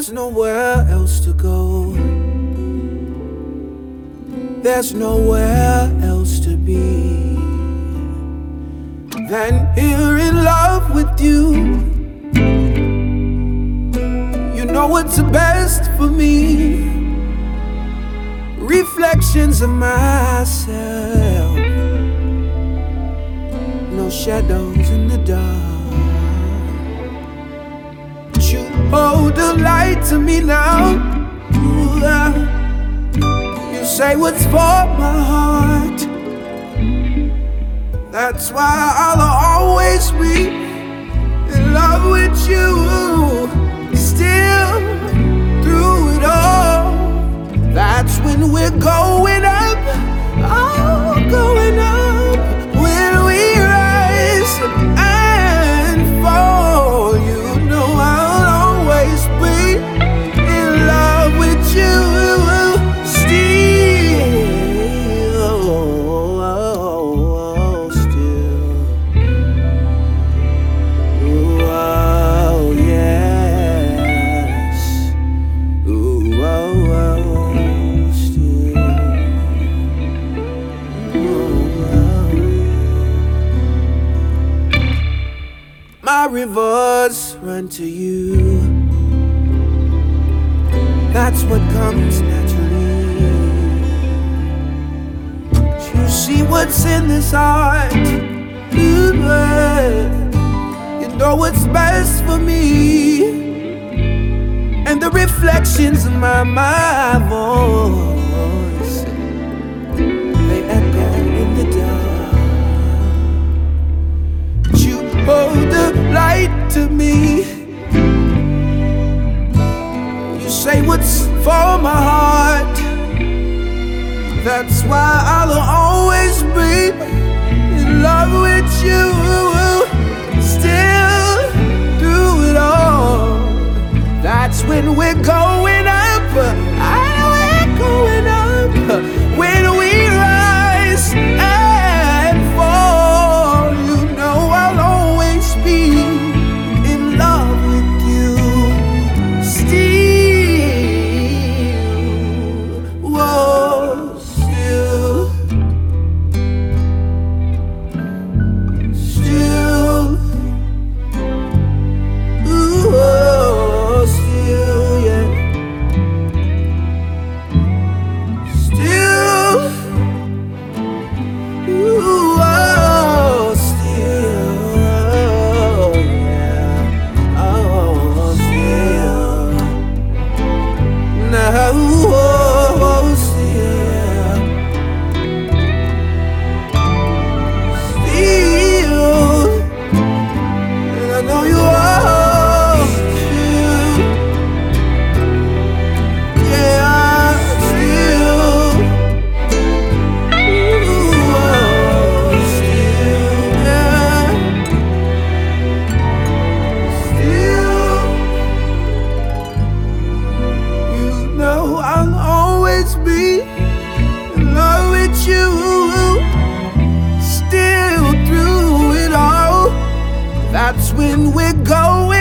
There's nowhere else to go. There's nowhere else to be than here in love with you. You know what's the best for me. Reflections of myself, no shadows in the dark. You hold the light to me now. You say what's for my heart. That's why I'll always be in love with you. Still through it all. That's when we're going up. Oh, going up. When we rise and fall. You know I'll always be in love with you. My rivers run to you. That's what comes naturally. You see what's in this heart. You know what's best for me. And the reflections of my voice, they echo in the dark. You hold the light to me. You say what's for my heart. That's why I'll always be in love with you. Still through it all. That's when we're going up. We're going up. When we rise and fall. You know I'll always be in love with you. Still, whoa, still, ooh, oh, still, yeah, still, ooh, oh, still, yeah, oh, still, now, oh, still, still, and I know you are, still, yeah, still, ooh, oh, still, yeah, still, you know I'll always be in love with you. Still through it all. That's when we're going